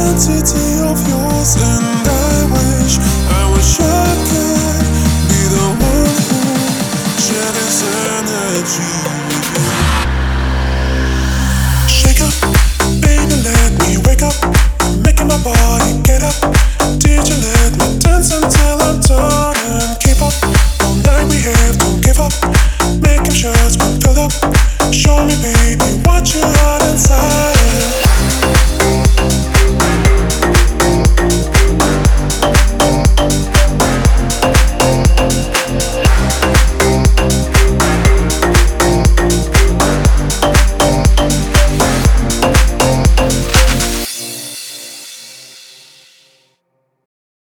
entity of yours, and I wish I could be the one who share this energy with you. Shake up, baby, let me wake up, making my body